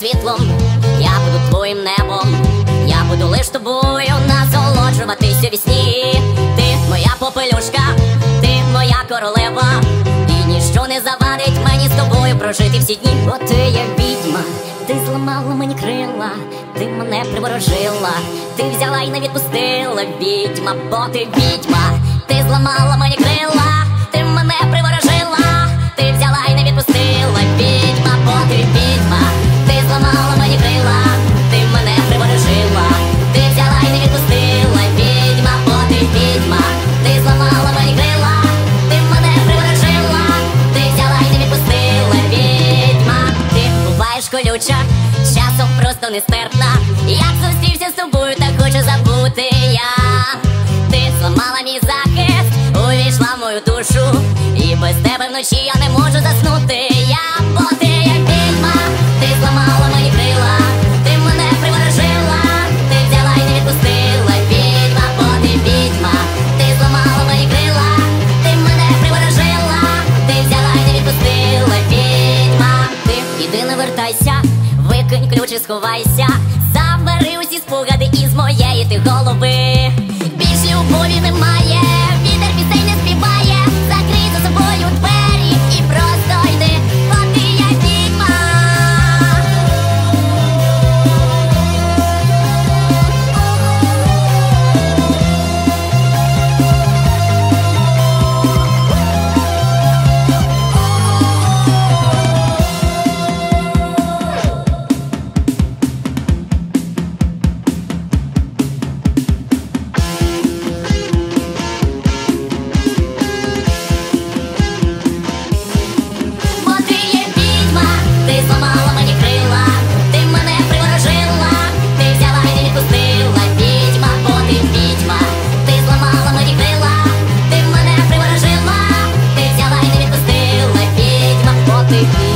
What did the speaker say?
світлом, я буду твоїм небом, я буду лиш тобою насолоджуватись у вісні. Ти моя попелюшка, ти моя королева, і ніщо не завадить мені з тобою прожити всі дні. Бо ти є відьма, ти зламала мені крила, ти мене приворожила, ти взяла і не відпустила, відьма, бо ти відьма, ти зламала мені крила, ти мене приворожила, ти взяла і не відпустила, відьма, бо ти відьма, ти зламала мені крила, ти мене приворожила, ти взяла і не відпустила, відьма, бо ти відьма, ти зламала мені крила, ти мене приворожила, ти взяла і не відпустила, відьма. Ти буваєш колюча, часом просто нестерпна, як зустрівся з тобою, так хочу забути я. Ти зламала мій захист, увійшла в мою душу, і без тебе вночі я не можу заснути. Бо ти є відьма, ти зламала мої крила, ти мене приворожила, ти взяла і не відпустила, відьма, бо ти відьма, ти зламала мої крила, ти мене приворожила, ти взяла і не відпустила, відьма. Ти іди не вертайся, викинь ключ і сховайся, забери усі спогади із моєї ти голови. Більш любові немає, вітер пісень не співає, закрий за собою двері і просто йди, бо ти є відьма. Ти